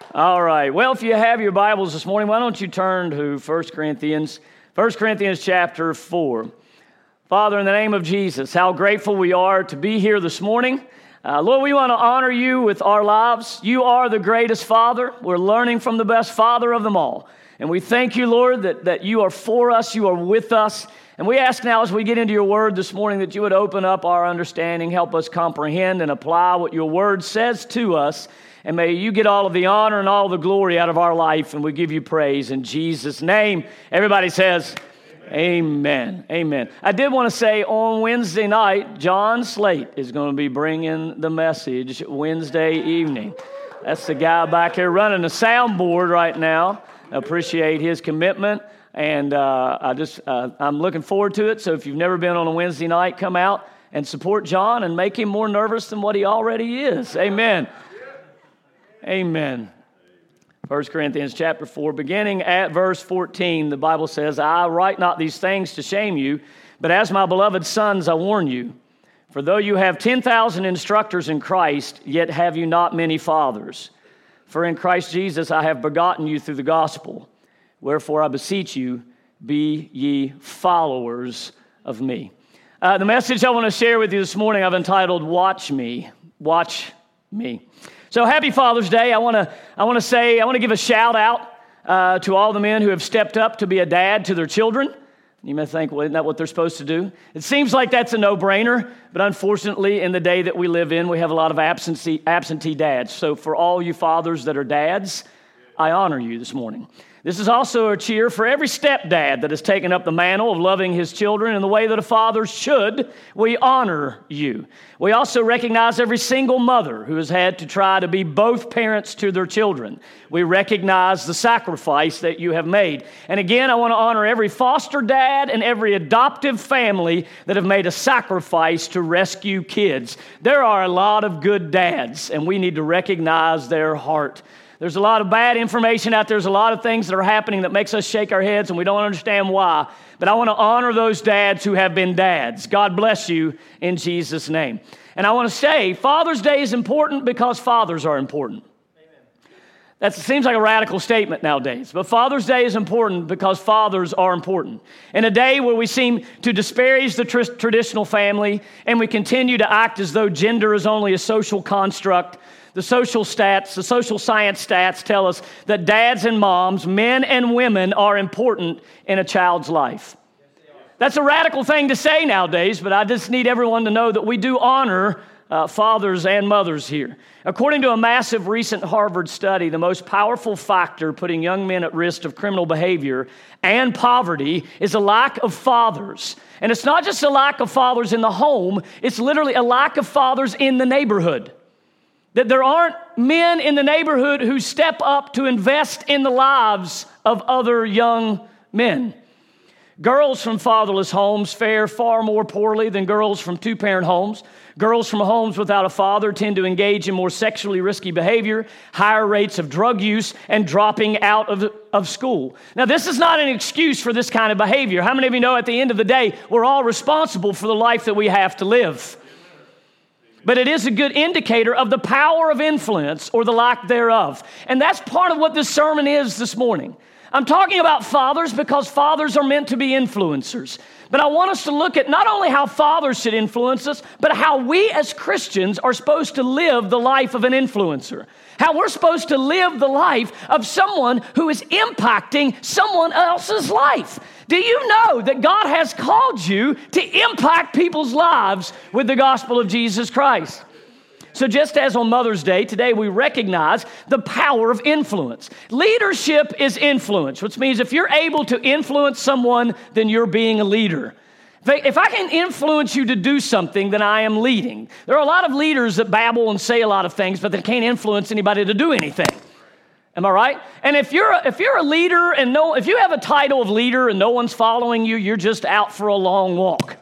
All right. Well, if you have your Bibles this morning, why don't you turn to 1 Corinthians chapter 4. Father, in the name of Jesus, how grateful we are to be here this morning. Lord, we want to honor you with our lives. You are the greatest Father. We're learning from the best Father of them all. And we thank you, Lord, that you are for us, you are with us. And we ask now as we get into your word this morning that you would open up our understanding, help us comprehend and apply what your word says to us. And may you get all of the honor and all the glory out of our life, and we give you praise in Jesus' name. Everybody says, amen. Amen. I did want to say on Wednesday night, John Slate is going to be bringing the message Wednesday evening. That's the guy back here running the soundboard right now. I appreciate his commitment, and I'm looking forward to it. So if you've never been on a Wednesday night, come out and support John and make him more nervous than what he already is. Amen. Amen. 1 Corinthians chapter 4, beginning at verse 14, the Bible says, I write not these things to shame you, but as my beloved sons I warn you. For though you have 10,000 instructors in Christ, yet have you not many fathers. For in Christ Jesus I have begotten you through the gospel. Wherefore I beseech you, be ye followers of me. The message I want to share with you this morning I've entitled, Watch Me. Watch Me. So happy Father's Day. I want to give a shout out to all the men who have stepped up to be a dad to their children. You may think, well, isn't that what they're supposed to do? It seems like that's a no-brainer, but unfortunately, in the day that we live in, we have a lot of absentee dads. So for all you fathers that are dads, I honor you this morning. This is also a cheer for every stepdad that has taken up the mantle of loving his children in the way that a father should. We honor you. We also recognize every single mother who has had to try to be both parents to their children. We recognize the sacrifice that you have made. And again, I want to honor every foster dad and every adoptive family that have made a sacrifice to rescue kids. There are a lot of good dads, and we need to recognize their heart. There's a lot of bad information out there. There's a lot of things that are happening that makes us shake our heads, and we don't understand why. But I want to honor those dads who have been dads. God bless you in Jesus' name. And I want to say, Father's Day is important because fathers are important. That seems like a radical statement nowadays, but Father's Day is important because fathers are important. In a day where we seem to disparage the traditional family, and we continue to act as though gender is only a social construct, the social science stats tell us that dads and moms, men and women, are important in a child's life. That's a radical thing to say nowadays, but I just need everyone to know that we do honor fathers and mothers here. According to a massive recent Harvard study, the most powerful factor putting young men at risk of criminal behavior and poverty is a lack of fathers. And it's not just a lack of fathers in the home, it's literally a lack of fathers in the neighborhood. That there aren't men in the neighborhood who step up to invest in the lives of other young men. Girls from fatherless homes fare far more poorly than girls from two-parent homes. Girls from homes without a father tend to engage in more sexually risky behavior, higher rates of drug use, and dropping out of school. Now, this is not an excuse for this kind of behavior. How many of you know at the end of the day, we're all responsible for the life that we have to live? But it is a good indicator of the power of influence or the lack thereof. And that's part of what this sermon is this morning. I'm talking about fathers because fathers are meant to be influencers. But I want us to look at not only how fathers should influence us, but how we as Christians are supposed to live the life of an influencer. How we're supposed to live the life of someone who is impacting someone else's life. Do you know that God has called you to impact people's lives with the gospel of Jesus Christ? So just as on Mother's Day, today we recognize the power of influence. Leadership is influence, which means if you're able to influence someone, then you're being a leader. If I can influence you to do something, then I am leading. There are a lot of leaders that babble and say a lot of things, but they can't influence anybody to do anything. Am I right? And if you're a leader and if you have a title of leader and no one's following you, you're just out for a long walk.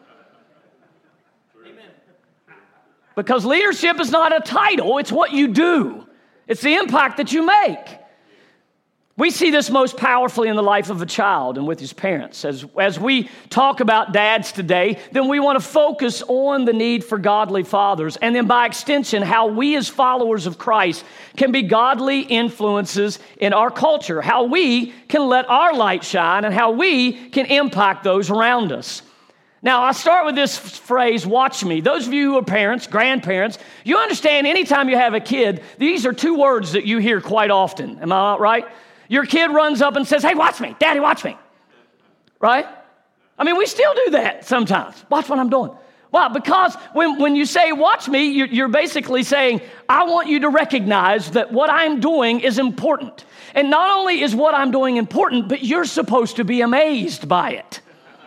Because leadership is not a title, it's what you do. It's the impact that you make. We see this most powerfully in the life of a child and with his parents. As we talk about dads today, then we want to focus on the need for godly fathers, and then by extension, how we as followers of Christ can be godly influences in our culture, how we can let our light shine, and how we can impact those around us. Now, I start with this phrase, watch me. Those of you who are parents, grandparents, you understand anytime you have a kid, these are two words that you hear quite often. Am I right? Your kid runs up and says, hey, watch me. Daddy, watch me. Right? I mean, we still do that sometimes. Watch what I'm doing. Why? Because when you say watch me, you're basically saying, I want you to recognize that what I'm doing is important. And not only is what I'm doing important, but you're supposed to be amazed by it.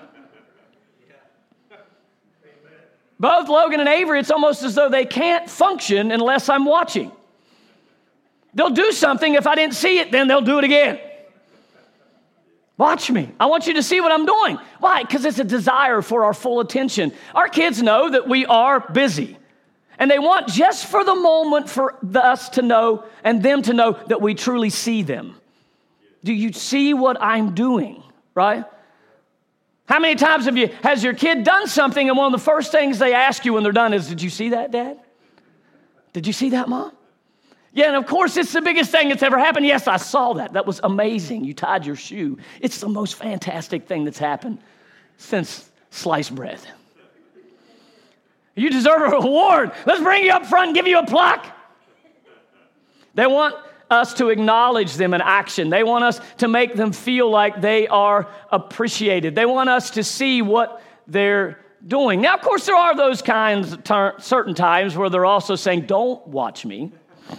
Both Logan and Avery, it's almost as though they can't function unless I'm watching. They'll do something. If I didn't see it, then they'll do it again. Watch me. I want you to see what I'm doing. Why? Because it's a desire for our full attention. Our kids know that we are busy. And they want just for the moment for us to know and them to know that we truly see them. Do you see what I'm doing? Right? How many times has your kid done something and one of the first things they ask you when they're done is, did you see that, Dad? Did you see that, Mom? Yeah, and of course, it's the biggest thing that's ever happened. Yes, I saw that. That was amazing. You tied your shoe. It's the most fantastic thing that's happened since sliced bread. You deserve a reward. Let's bring you up front and give you a plaque. They want us to acknowledge them in action. They want us to make them feel like they are appreciated. They want us to see what they're doing. Now, of course, there are those kinds of certain times where they're also saying, don't watch me.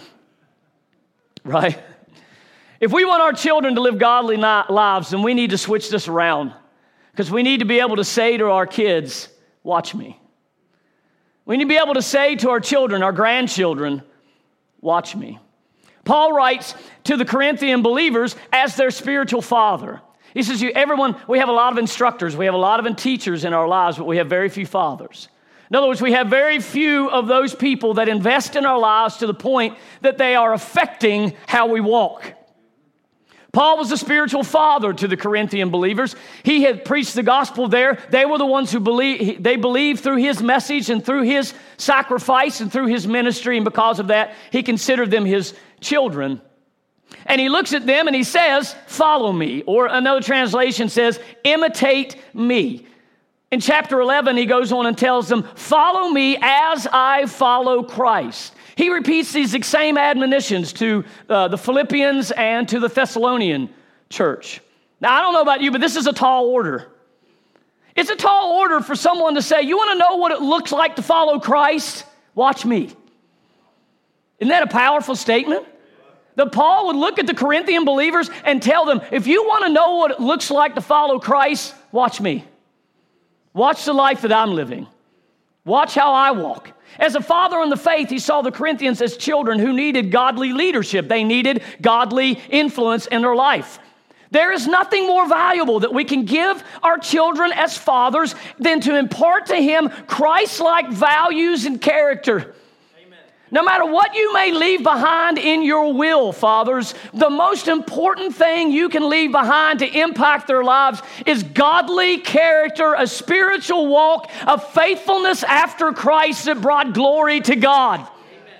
Right? If we want our children to live godly lives, then we need to switch this around, because we need to be able to say to our kids, watch me. We need to be able to say to our children, our grandchildren, watch me. Paul writes to the Corinthian believers as their spiritual father. He says, we have a lot of instructors, we have a lot of teachers in our lives, but we have very few fathers. In other words, we have very few of those people that invest in our lives to the point that they are affecting how we walk. Paul was a spiritual father to the Corinthian believers. He had preached the gospel there. They were the ones who believed through his message and through his sacrifice and through his ministry, and because of that, he considered them his children. And he looks at them and he says, follow me. Or another translation says, imitate me. In chapter 11, he goes on and tells them, follow me as I follow Christ. He repeats these same admonitions to the Philippians and to the Thessalonian church. Now, I don't know about you, but this is a tall order. It's a tall order for someone to say, you want to know what it looks like to follow Christ? Watch me. Isn't that a powerful statement? That Paul would look at the Corinthian believers and tell them, if you want to know what it looks like to follow Christ, watch me. Watch the life that I'm living. Watch how I walk. As a father in the faith, he saw the Corinthians as children who needed godly leadership. They needed godly influence in their life. There is nothing more valuable that we can give our children as fathers than to impart to him Christ-like values and character. No matter what you may leave behind in your will, fathers, the most important thing you can leave behind to impact their lives is godly character, a spiritual walk, a faithfulness after Christ that brought glory to God. Amen.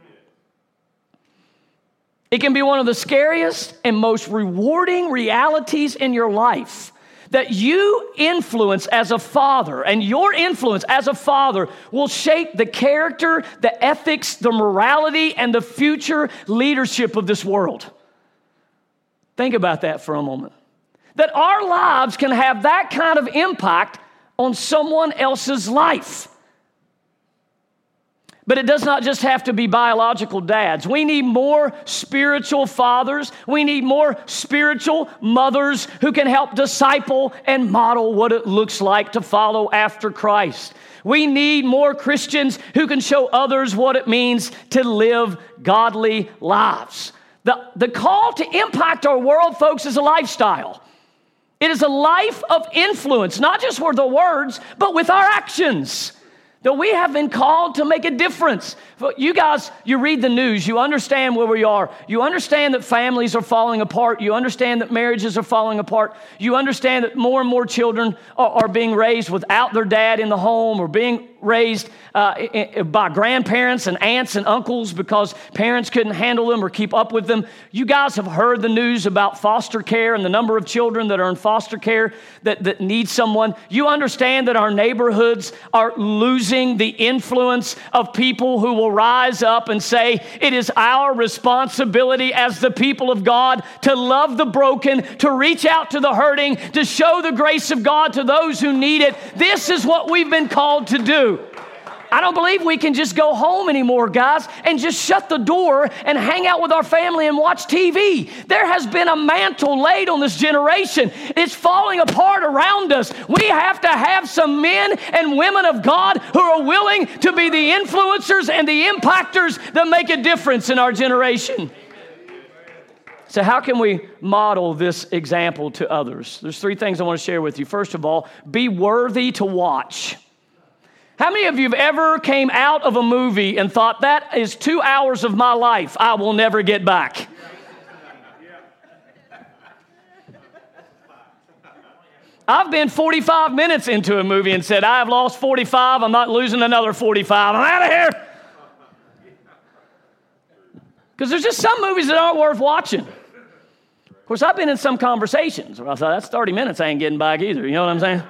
It can be one of the scariest and most rewarding realities in your life that you influence as a father, and your influence as a father will shape the character, the ethics, the morality, and the future leadership of this world. Think about that for a moment. That our lives can have that kind of impact on someone else's life. But it does not just have to be biological dads. We need more spiritual fathers. We need more spiritual mothers who can help disciple and model what it looks like to follow after Christ. We need more Christians who can show others what it means to live godly lives. The call to impact our world, folks, is a lifestyle. It is a life of influence, not just with the words, but with our actions. That we have been called to make a difference. You guys, you read the news, you understand where we are. You understand that families are falling apart. You understand that marriages are falling apart. You understand that more and more children are being raised without their dad in the home, or being raised by grandparents and aunts and uncles because parents couldn't handle them or keep up with them. You guys have heard the news about foster care and the number of children that are in foster care that need someone. You understand that our neighborhoods are losing the influence of people who will rise up and say, it is our responsibility as the people of God to love the broken, to reach out to the hurting, to show the grace of God to those who need it. This is what we've been called to do. I don't believe we can just go home anymore, guys, and just shut the door and hang out with our family and watch TV. There has been a mantle laid on this generation. It's falling apart around us. We have to have some men and women of God who are willing to be the influencers and the impactors that make a difference in our generation. So how can we model this example to others? There's 3 things I want to share with you. First of all, be worthy to watch. How many of you have ever came out of a movie and thought, that is 2 hours of my life I will never get back? I've been 45 minutes into a movie and said, I have lost 45, I'm not losing another 45, I'm out of here. Because there's just some movies that aren't worth watching. Of course, I've been in some conversations where I thought, that's 30 minutes I ain't getting back either, you know what I'm saying?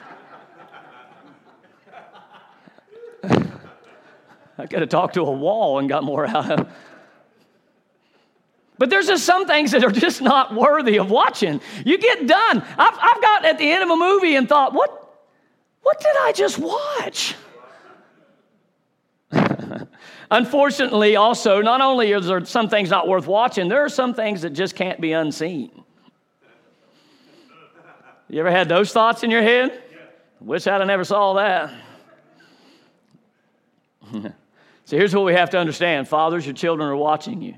I could have talked to a wall and got more out of it. But there's just some things that are just not worthy of watching. You get done. I've got at the end of a movie and thought, what did I just watch? Unfortunately, also, not only is there some things not worth watching, there are some things that just can't be unseen. You ever had those thoughts in your head? Wish I'd have never saw that. So here's what we have to understand. Fathers, your children are watching you.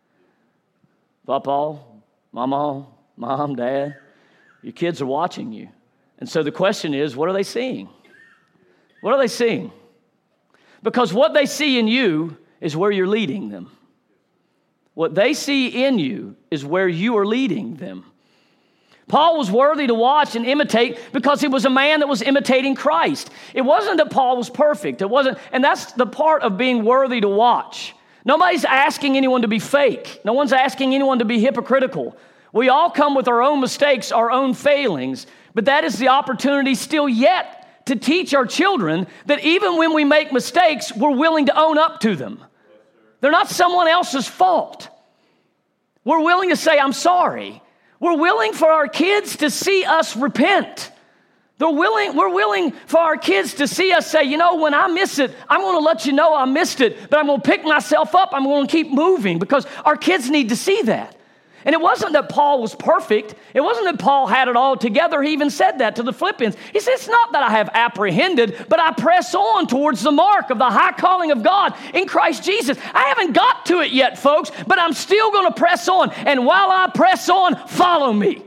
Papa, Mama, Mom, Dad, your kids are watching you. And so the question is, what are they seeing? What are they seeing? Because what they see in you is where you're leading them. What they see in you is where you are leading them. Paul was worthy to watch and imitate because he was a man that was imitating Christ. It wasn't that Paul was perfect. It wasn't, and that's the part of being worthy to watch. Nobody's asking anyone to be fake. No one's asking anyone to be hypocritical. We all come with our own mistakes, our own failings, but that is the opportunity still yet to teach our children that even when we make mistakes, we're willing to own up to them. They're not someone else's fault. We're willing to say, I'm sorry. We're willing for our kids to see us repent. We're willing for our kids to see us say, you know, when I miss it, I'm going to let you know I missed it, but I'm going to pick myself up. I'm going to keep moving because our kids need to see that. And it wasn't that Paul was perfect. It wasn't that Paul had it all together. He even said that to the Philippians. He said, it's not that I have apprehended, but I press on towards the mark of the high calling of God in Christ Jesus. I haven't got to it yet, folks, but I'm still going to press on. And while I press on, follow me.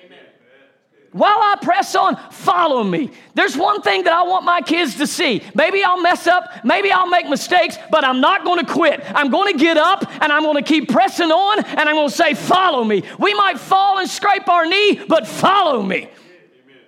While I press on, follow me. There's one thing that I want my kids to see. Maybe I'll mess up, maybe I'll make mistakes, but I'm not going to quit. I'm going to get up and I'm going to keep pressing on and I'm going to say, follow me. We might fall and scrape our knee, but follow me. Amen.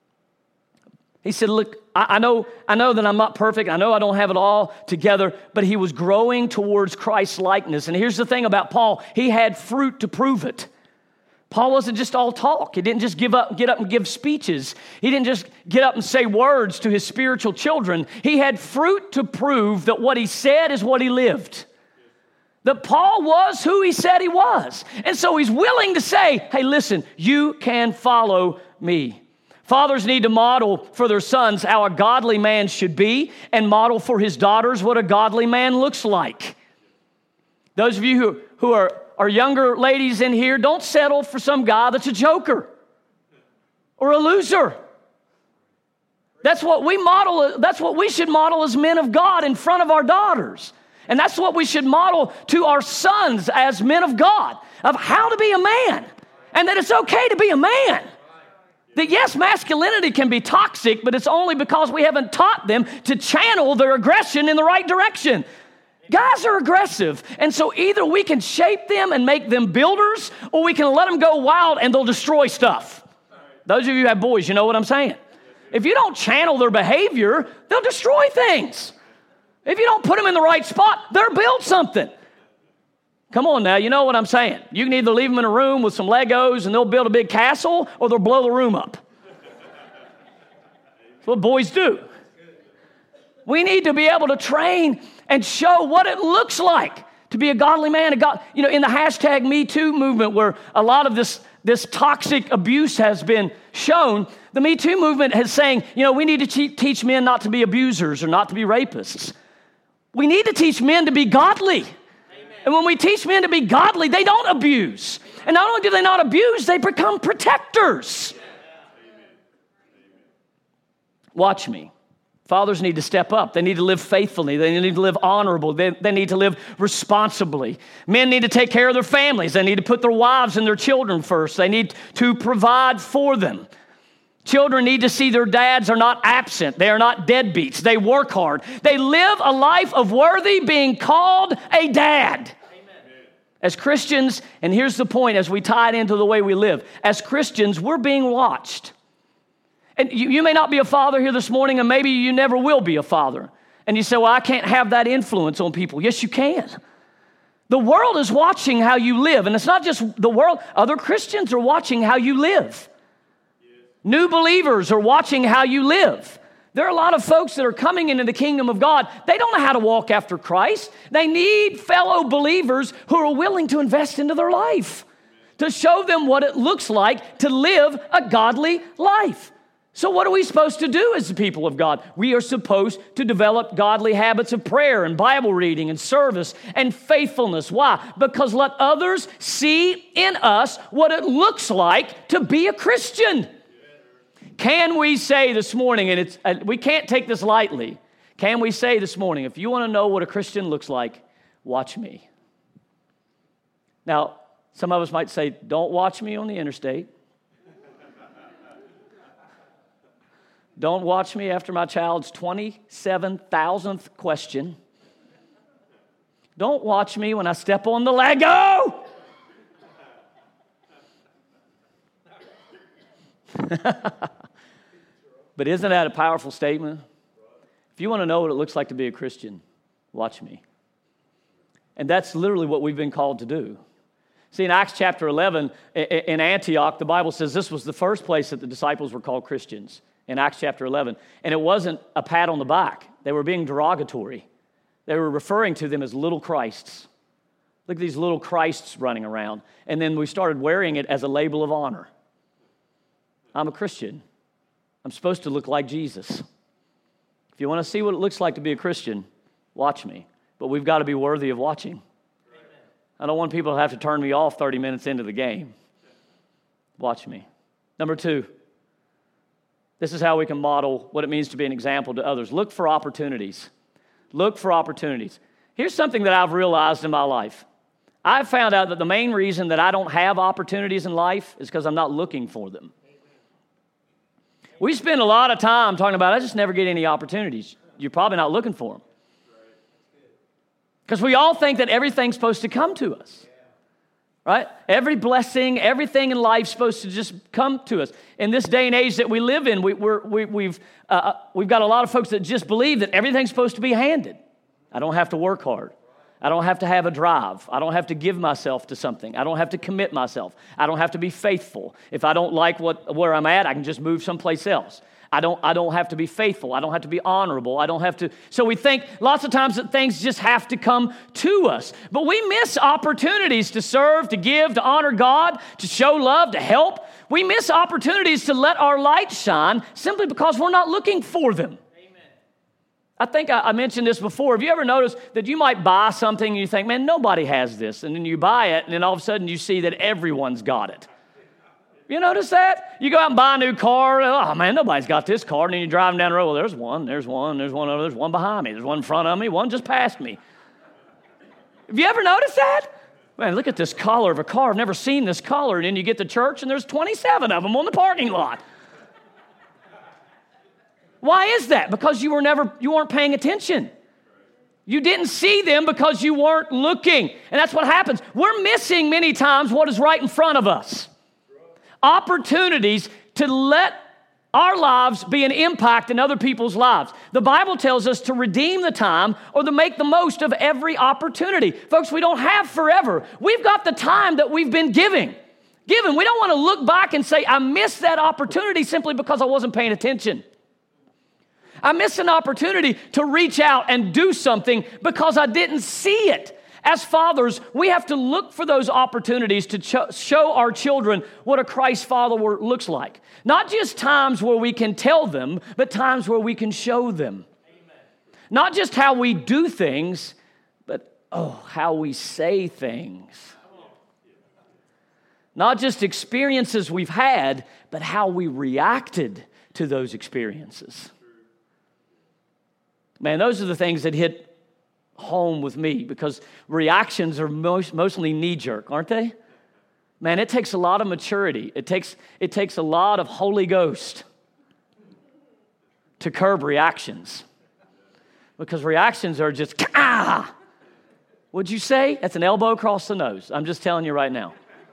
He said, look, I know that I'm not perfect. I know I don't have it all together, but he was growing towards Christ's likeness. And here's the thing about Paul. He had fruit to prove it. Paul wasn't just all talk. He didn't just get up and give speeches. He didn't just get up and say words to his spiritual children. He had fruit to prove that what he said is what he lived. That Paul was who he said he was. And so he's willing to say, hey, listen, you can follow me. Fathers need to model for their sons how a godly man should be and model for his daughters what a godly man looks like. Those of you who are younger ladies in here, don't settle for some guy that's a joker or a loser. That's what we model. That's what we should model as men of God in front of our daughters. And that's what we should model to our sons as men of God, of how to be a man and that it's okay to be a man. That yes, masculinity can be toxic, but it's only because we haven't taught them to channel their aggression in the right direction. Guys are aggressive, and so either we can shape them and make them builders, or we can let them go wild and they'll destroy stuff. Those of you who have boys, you know what I'm saying. If you don't channel their behavior, they'll destroy things. If you don't put them in the right spot, they'll build something. Come on now, you know what I'm saying. You can either leave them in a room with some Legos and they'll build a big castle, or they'll blow the room up. That's what boys do. We need to be able to train and show what it looks like to be a godly man. In the hashtag Me Too movement, where a lot of this toxic abuse has been shown, the Me Too movement is saying, we need to teach men not to be abusers or not to be rapists. We need to teach men to be godly. And when we teach men to be godly, they don't abuse. And not only do they not abuse, they become protectors. Watch me. Fathers need to step up. They need to live faithfully. They need to live honorable. They need to live responsibly. Men need to take care of their families. They need to put their wives and their children first. They need to provide for them. Children need to see their dads are not absent. They are not deadbeats. They work hard. They live a life of worthy being called a dad. Amen. As Christians, and here's the point as we tie it into the way we live. As Christians, we're being watched. And you may not be a father here this morning, and maybe you never will be a father. And you say, well, I can't have that influence on people. Yes, you can. The world is watching how you live. And it's not just the world. Other Christians are watching how you live. New believers are watching how you live. There are a lot of folks that are coming into the kingdom of God. They don't know how to walk after Christ. They need fellow believers who are willing to invest into their life, to show them what it looks like to live a godly life. So what are we supposed to do as the people of God? We are supposed to develop godly habits of prayer and Bible reading and service and faithfulness. Why? Because let others see in us what it looks like to be a Christian. Can we say this morning, and we can't take this lightly, can we say this morning, if you want to know what a Christian looks like, watch me. Now, some of us might say, don't watch me on the interstate. Don't watch me after my child's 27,000th question. Don't watch me when I step on the Lego. But isn't that a powerful statement? If you want to know what it looks like to be a Christian, watch me. And that's literally what we've been called to do. See, in Acts chapter 11, in Antioch, the Bible says this was the first place that the disciples were called Christians, in Acts chapter 11. And it wasn't a pat on the back. They were being derogatory. They were referring to them as little Christs. Look at these little Christs running around. And then we started wearing it as a label of honor. I'm a Christian. I'm supposed to look like Jesus. If you want to see what it looks like to be a Christian, watch me. But we've got to be worthy of watching. Amen. I don't want people to have to turn me off 30 minutes into the game. Watch me. Number 2, this is how we can model what it means to be an example to others. Look for opportunities. Look for opportunities. Here's something that I've realized in my life. I've found out that the main reason that I don't have opportunities in life is because I'm not looking for them. We spend a lot of time talking about, I just never get any opportunities. You're probably not looking for them. Because we all think that everything's supposed to come to us. Right? Every blessing, everything in life is supposed to just come to us. In this day and age that we live in, we've got a lot of folks that just believe that everything's supposed to be handed. I don't have to work hard. I don't have to have a drive. I don't have to give myself to something. I don't have to commit myself. I don't have to be faithful. If I don't like where I'm at, I can just move someplace else. I don't have to be faithful. I don't have to be honorable. I don't have to. So we think lots of times that things just have to come to us. But we miss opportunities to serve, to give, to honor God, to show love, to help. We miss opportunities to let our light shine simply because we're not looking for them. I think I mentioned this before. Have you ever noticed that you might buy something and you think, man, nobody has this. And then you buy it and then all of a sudden you see that everyone's got it. You notice that? You go out and buy a new car. Oh, man, nobody's got this car. And then you're driving down the road. Well, there's one over, there's one behind me. There's one in front of me, one just past me. Have you ever noticed that? Man, look at this color of a car. I've never seen this color. And then you get to church and there's 27 of them on the parking lot. Why is that? Because you weren't paying attention. You didn't see them because you weren't looking. And that's what happens. We're missing many times what is right in front of us. Opportunities to let our lives be an impact in other people's lives. The Bible tells us to redeem the time or to make the most of every opportunity. Folks, we don't have forever. We've got the time that we've been given. We don't want to look back and say, I missed that opportunity simply because I wasn't paying attention. I missed an opportunity to reach out and do something because I didn't see it. As fathers, we have to look for those opportunities to show our children what a Christ follower looks like. Not just times where we can tell them, but times where we can show them. Amen. Not just how we do things, but how we say things. Not just experiences we've had, but how we reacted to those experiences. Man, those are the things that hit home with me because reactions are mostly knee-jerk, aren't they? Man, it takes a lot of maturity. It takes a lot of Holy Ghost to curb reactions because reactions are just, What'd you say? That's an elbow across the nose. I'm just telling you right now.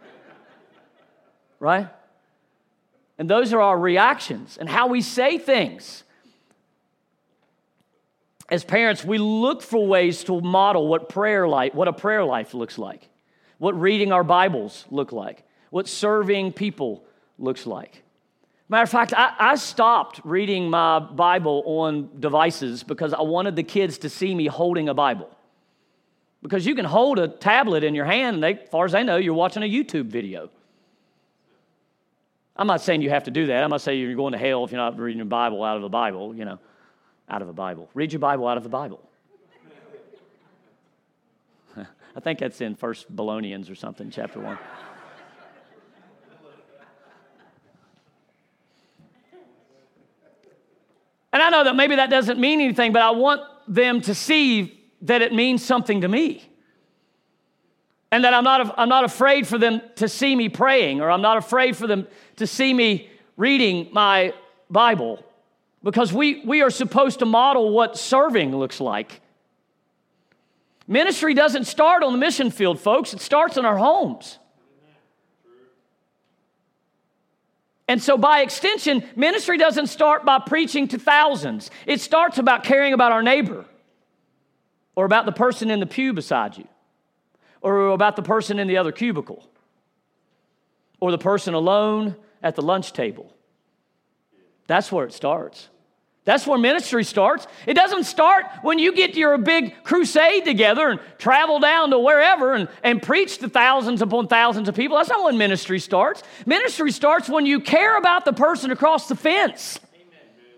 Right? And those are our reactions and how we say things. As parents, we look for ways to model what a prayer life looks like, what reading our Bibles look like, what serving people looks like. Matter of fact, I stopped reading my Bible on devices because I wanted the kids to see me holding a Bible. Because you can hold a tablet in your hand, and as far as they know, you're watching a YouTube video. I'm not saying you have to do that. I'm not saying you're going to hell if you're not reading your Bible out of the Bible, out of a Bible. Read your Bible out of the Bible. I think that's in 1 Thessalonians or something, chapter 1. And I know that maybe that doesn't mean anything, but I want them to see that it means something to me. And that I'm not afraid for them to see me praying, or I'm not afraid for them to see me reading my Bible. Because we are supposed to model what serving looks like. Ministry doesn't start on the mission field, folks. It starts in our homes. And so by extension, ministry doesn't start by preaching to thousands. It starts about caring about our neighbor, or about the person in the pew beside you, or about the person in the other cubicle, or the person alone at the lunch table. That's where it starts. That's where ministry starts. It doesn't start when you get your big crusade together and travel down to wherever and preach to thousands upon thousands of people. That's not when ministry starts. Ministry starts when you care about the person across the fence. Amen.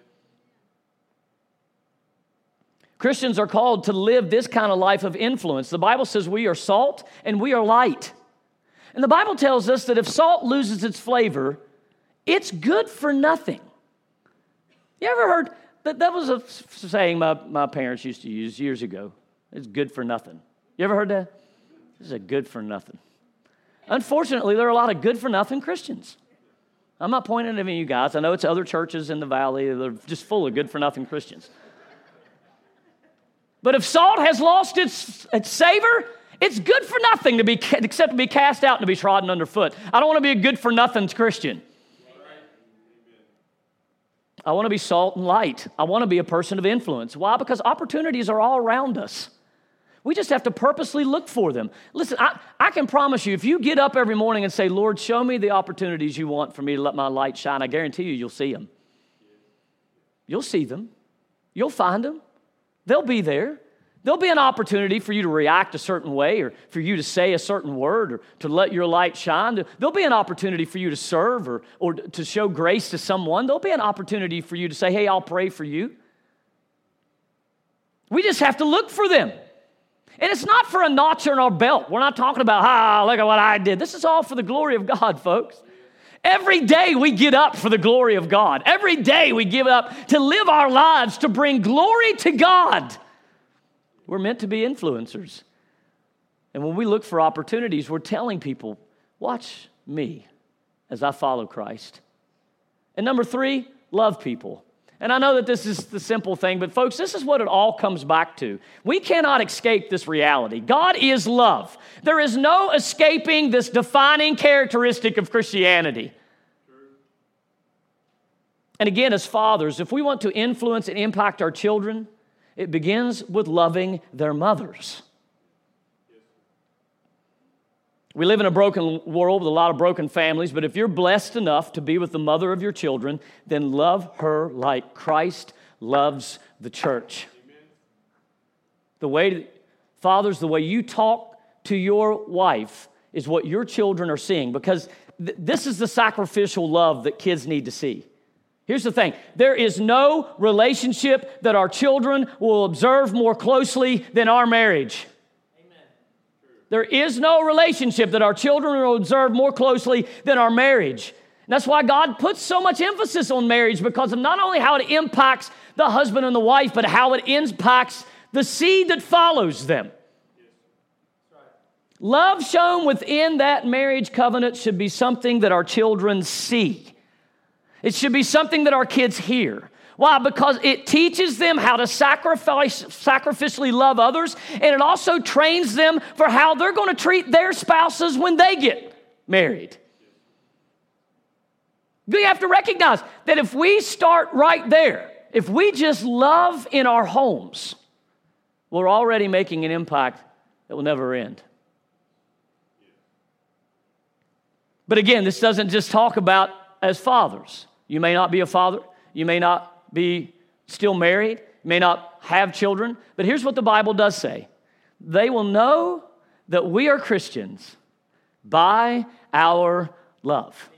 Christians are called to live this kind of life of influence. The Bible says we are salt and we are light. And the Bible tells us that if salt loses its flavor, it's good for nothing. You ever heard, that was a saying my parents used to use years ago. It's good for nothing. You ever heard that? This is a good for nothing. Unfortunately, there are a lot of good for nothing Christians. I'm not pointing at any of you guys. I know it's other churches in the valley that are just full of good for nothing Christians. But if salt has lost its savor, it's good for nothing except to be cast out and to be trodden underfoot. I don't want to be a good for nothing Christian. I want to be salt and light. I want to be a person of influence. Why? Because opportunities are all around us. We just have to purposely look for them. Listen, I can promise you, if you get up every morning and say, Lord, show me the opportunities you want for me to let my light shine, I guarantee you'll see them. You'll see them. You'll find them. They'll be there. There'll be an opportunity for you to react a certain way, or for you to say a certain word, or to let your light shine. There'll be an opportunity for you to serve or to show grace to someone. There'll be an opportunity for you to say, hey, I'll pray for you. We just have to look for them. And it's not for a notch in our belt. We're not talking about, look at what I did. This is all for the glory of God, folks. Every day we get up for the glory of God. Every day we give up to live our lives to bring glory to God. We're meant to be influencers. And when we look for opportunities, we're telling people, watch me as I follow Christ. And number 3, love people. And I know that this is the simple thing, but folks, this is what it all comes back to. We cannot escape this reality. God is love. There is no escaping this defining characteristic of Christianity. And again, as fathers, if we want to influence and impact our children, it begins with loving their mothers. We live in a broken world with a lot of broken families, but if you're blessed enough to be with the mother of your children, then love her like Christ loves the church. Fathers, the way you talk to your wife is what your children are seeing, because this is the sacrificial love that kids need to see. Here's the thing. There is no relationship that our children will observe more closely than our marriage. There is no relationship that our children will observe more closely than our marriage. And that's why God puts so much emphasis on marriage, because of not only how it impacts the husband and the wife, but how it impacts the seed that follows them. Love shown within that marriage covenant should be something that our children see. It should be something that our kids hear. Why? Because it teaches them how to sacrificially love others, and it also trains them for how they're going to treat their spouses when they get married. We have to recognize that if we start right there, if we just love in our homes, we're already making an impact that will never end. But again, this doesn't just talk about as fathers. You may not be a father. You may not be still married, may not have children, but here's what the Bible does say. They will know that we are Christians by our love.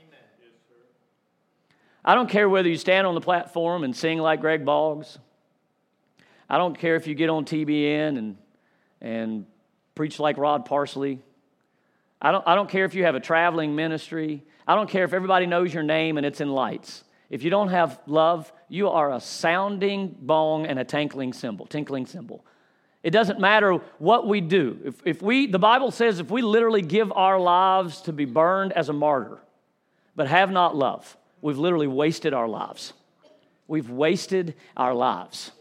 I don't care whether you stand on the platform and sing like Greg Boggs. I don't care if you get on TBN and preach like Rod Parsley. I don't care if you have a traveling ministry. I don't care if everybody knows your name and it's in lights. If you don't have love, you are a sounding bong and a tinkling cymbal. It doesn't matter what we do. The Bible says if we literally give our lives to be burned as a martyr, but have not love, we've literally wasted our lives. We've wasted our lives.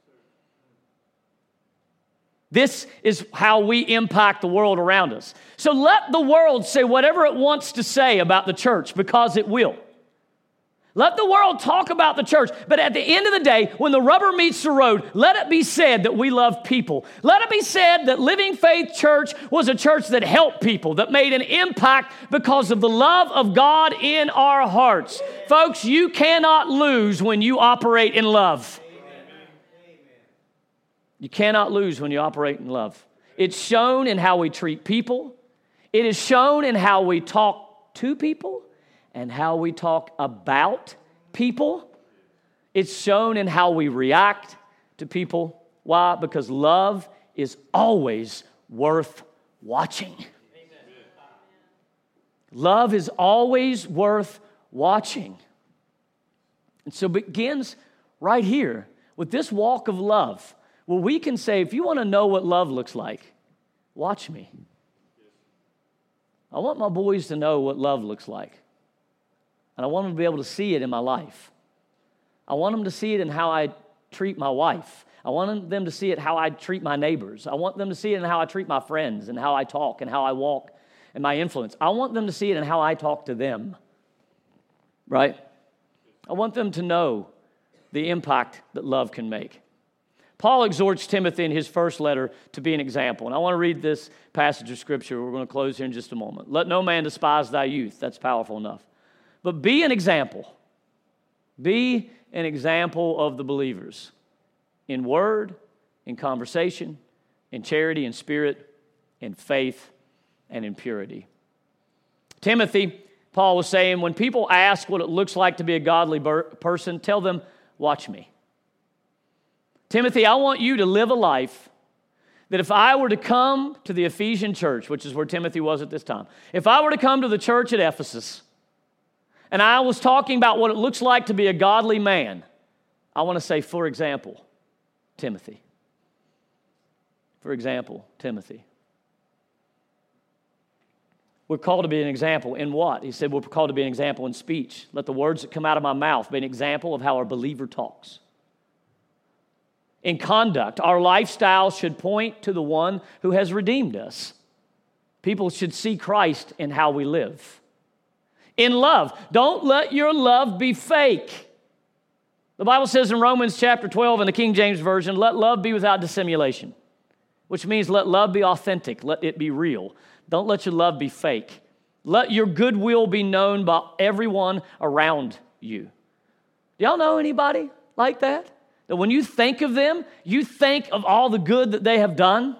This is how we impact the world around us. So let the world say whatever it wants to say about the church, because it will. Let the world talk about the church, but at the end of the day, when the rubber meets the road, let it be said that we love people. Let it be said that Living Faith Church was a church that helped people, that made an impact because of the love of God in our hearts. Folks, you cannot lose when you operate in love. You cannot lose when you operate in love. It's shown in how we treat people. It is shown in how we talk to people and how we talk about people. It's shown in how we react to people. Why? Because love is always worth watching. Love is always worth watching. And so it begins right here with this walk of love. Well, we can say, if you want to know what love looks like, watch me. I want my boys to know what love looks like. And I want them to be able to see it in my life. I want them to see it in how I treat my wife. I want them to see it how I treat my neighbors. I want them to see it in how I treat my friends and how I talk and how I walk and my influence. I want them to see it in how I talk to them. Right? I want them to know the impact that love can make. Paul exhorts Timothy in his first letter to be an example. And I want to read this passage of Scripture. We're going to close here in just a moment. Let no man despise thy youth. That's powerful enough. But be an example. Be an example of the believers in word, in conversation, in charity, in spirit, in faith, and in purity. Timothy, Paul was saying, when people ask what it looks like to be a godly person, tell them, watch me. Timothy, I want you to live a life that if I were to come to the Ephesian church, which is where Timothy was at this time, if I were to come to the church at Ephesus, and I was talking about what it looks like to be a godly man, I want to say, for example, Timothy. For example, Timothy. We're called to be an example in what? He said we're called to be an example in speech. Let the words that come out of my mouth be an example of how a believer talks. In conduct, our lifestyle should point to the one who has redeemed us. People should see Christ in how we live. In love, don't let your love be fake. The Bible says in Romans chapter 12 in the King James Version, let love be without dissimulation, which means let love be authentic, let it be real. Don't let your love be fake. Let your goodwill be known by everyone around you. Do y'all know anybody like that? That when you think of them, you think of all the good that they have done?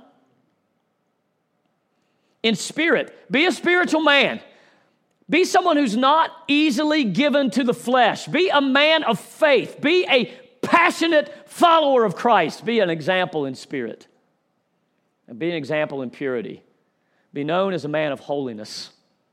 In spirit, be a spiritual man. Be someone who's not easily given to the flesh. Be a man of faith. Be a passionate follower of Christ. Be an example in spirit. And be an example in purity. Be known as a man of holiness.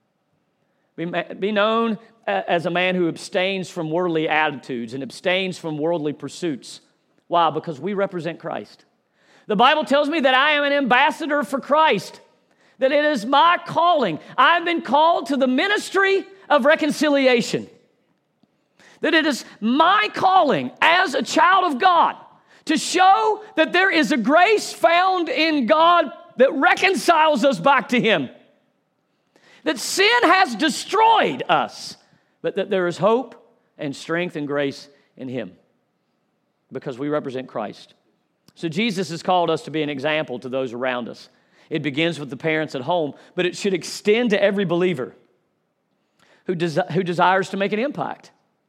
Be known as a man who abstains from worldly attitudes and abstains from worldly pursuits. Why? Because we represent Christ. The Bible tells me that I am an ambassador for Christ, that it is my calling. I've been called to the ministry of reconciliation, that it is my calling as a child of God to show that there is a grace found in God that reconciles us back to Him, that sin has destroyed us, but that there is hope and strength and grace in Him, because we represent Christ. So Jesus has called us to be an example to those around us. It begins with the parents at home, but it should extend to every believer who desires to make an impact.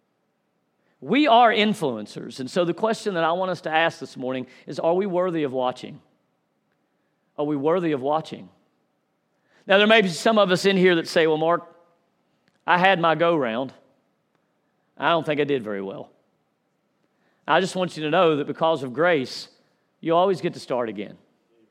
We are influencers, and so the question that I want us to ask this morning is, are we worthy of watching? Are we worthy of watching? Now, there may be some of us in here that say, well, Mark, I had my go-round. I don't think I did very well. I just want you to know that because of grace, you always get to start again. Amen.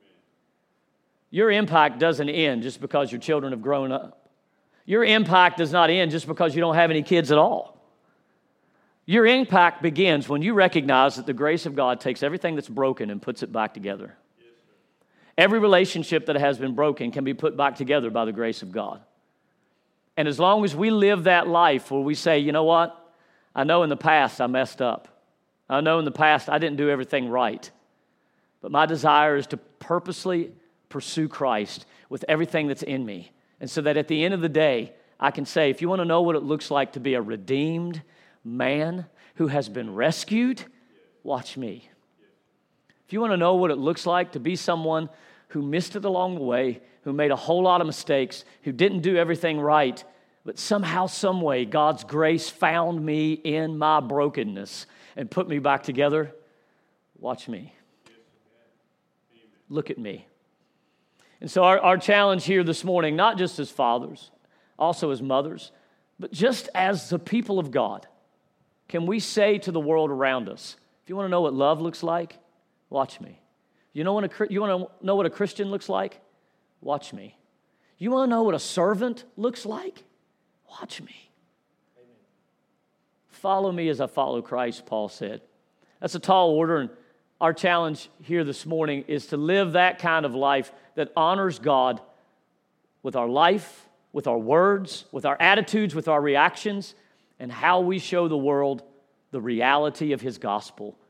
Your impact doesn't end just because your children have grown up. Your impact does not end just because you don't have any kids at all. Your impact begins when you recognize that the grace of God takes everything that's broken and puts it back together. Yes, every relationship that has been broken can be put back together by the grace of God. And as long as we live that life where we say, you know what? I know in the past I messed up. I know in the past I didn't do everything right, but my desire is to purposely pursue Christ with everything that's in me. And so that at the end of the day, I can say, if you want to know what it looks like to be a redeemed man who has been rescued, watch me. If you want to know what it looks like to be someone who missed it along the way, who made a whole lot of mistakes, who didn't do everything right, but somehow, some way, God's grace found me in my brokenness and put me back together, watch me. Look at me. And so our challenge here this morning, not just as fathers, also as mothers, but just as the people of God, can we say to the world around us, if you want to know what love looks like, watch me. You want to know what a Christian looks like? Watch me. You want to know what a servant looks like? Watch me. Follow me as I follow Christ, Paul said. That's a tall order, and our challenge here this morning is to live that kind of life that honors God with our life, with our words, with our attitudes, with our reactions, and how we show the world the reality of His gospel